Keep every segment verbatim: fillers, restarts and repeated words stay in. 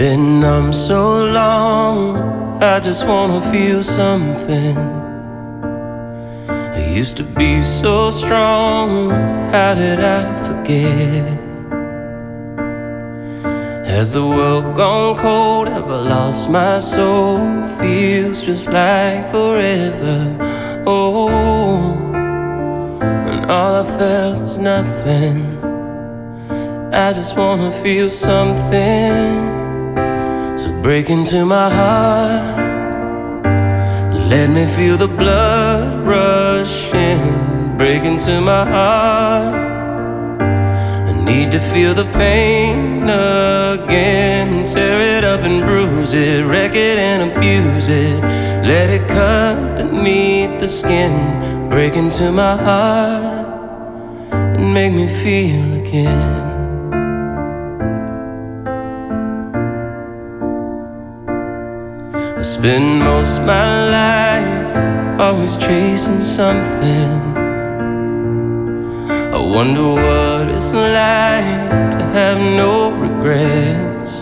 Been numb so long, I just wanna feel something. I used to be so strong, how did I forget? Has the world gone cold? Have I lost my soul? Feels just like forever. Oh, and all I felt is nothing. I just wanna feel something. So break into my heart, let me feel the blood rushing. Break into my heart, I need to feel the pain again. Tear it up and bruise it, wreck it and abuse it. Let it cut beneath the skin. Break into my heart and make me feel again. I spend most of my life always chasing something. I wonder what it's like to have no regrets.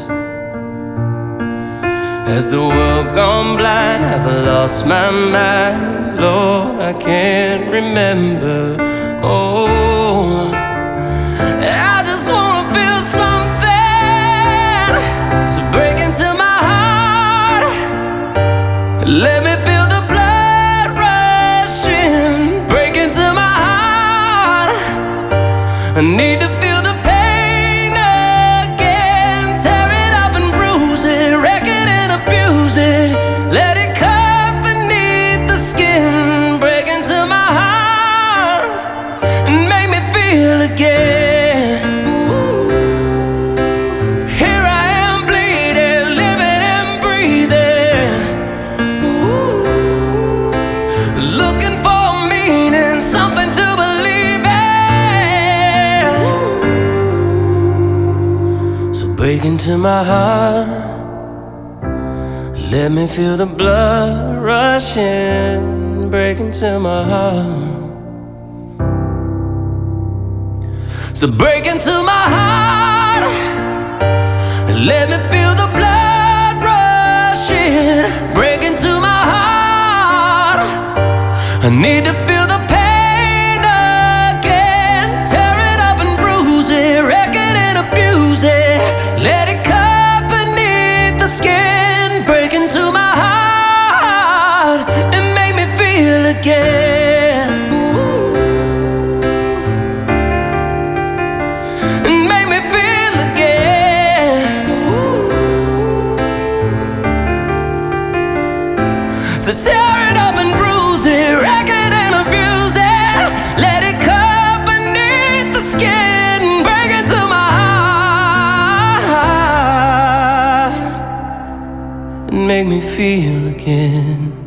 Has the world gone blind? Have I lost my mind? Lord, I can't remember. Oh, I just wanna feel something. So break into my heart, let me feel the blood rushing. Break into my heart, I need to feel the pain again. Tear it up and bruise it, wreck it and abuse it. Let it cut beneath the skin. Break into my heart and make me feel again. Ooh. Here I am bleeding, living and breathing. Ooh. Looking for meaning, something to believe in. So break into my heart, let me feel the blood rushing. Break into my heart. So break into my heart, let me feel the blood rushing. Break into my heart, I need to feel the pain again. Tear it up and bruise it, wreck it and abuse it. Let it cut beneath the skin. Break into my heart and make me feel again. Ooh. And make me feel again. Ooh. So tear it up and bruise it, wreck it and abuse it. Let it cut beneath the skin. Break into my heart and make me feel again.